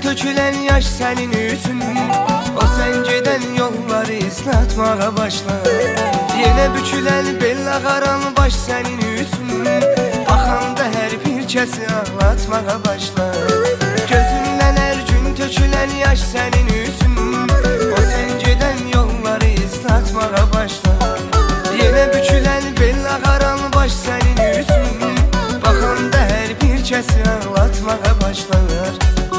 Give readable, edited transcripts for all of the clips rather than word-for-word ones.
tökülen yaş senin üzün. O sen giden yolları ıslatmağa başlar. Yine bükülen bel ağaran baş senin üzün. Baxanda her bir kesi ağlatmağa başlar. Gözünden her gün tökülen yaş senin üzün. O sen giden yolları ıslatmağa başlar. Yine bükülen bel ağaran baş senin üzün. Baxanda her bir kesi ağlatmağa başlar.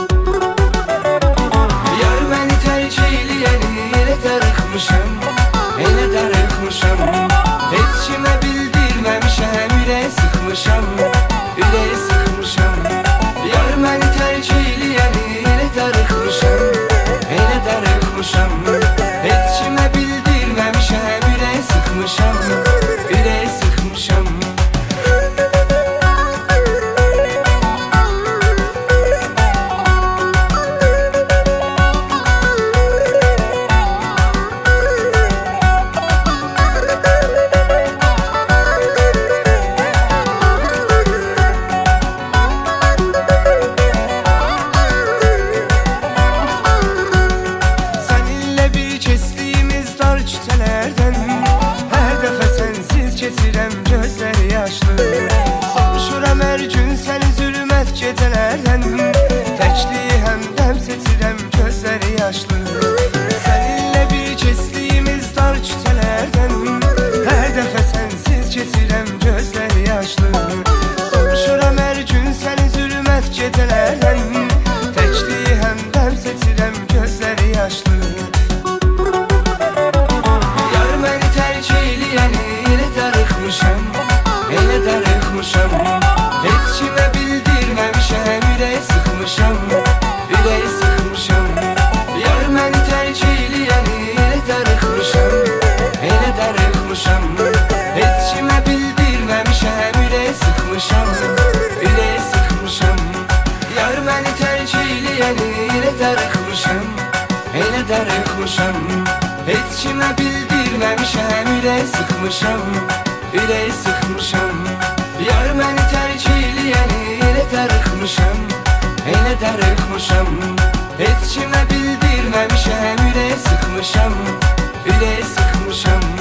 Yar beni terk eyleyeni elə darıxmışam, elə darıxmışam. Heç kimə bildirməmişəm, ürək sıxmışam, ürək sıxmışam. Yar məni tərk eyleyəni elə darıxmışam, elə darıxmışam. Heç kimə bildirməmişəm, ürək sıxmışam, ürək sıxmışam. Hər dəfə sənsiz keçirəm gözləri yaşlı. Soruşuram hər gün səni zülmət gecələrdən. Təkliyi həmdəm seçirəm gözləri yaşlı. Səninlə bir keçdiyimiz dar küçələrdən. Hər dəfə sənsiz keçirəm gözləri yaşlı. Soruşuram hər gün səni zülmət gecələrdən. Təkliyi həmdəm seçirəm gözləri yaşlı. Elə darıxmışam, heç kimə bildirməmişəm, ürək sıxmışam, ürək sıxmışam. Yar məni tərk eyləyəni elə darıxmışam, elə darıxmışam. Heç kimə bildirməmişəm, ürək sıxmışam, ürək sıxmışam. Yar məni tərk eyləyəni elə darıxmışam, elə darıxmışam. Heç kimə bildirməmişəm, ürək sıxmışam, ürək sıxmışam. Yar məni tərk eyləyəni elə darıxmışam, elə darıxmışam. Heç kimə bildirməmişəm, ürək sıxmışam, ürək sıxmışam.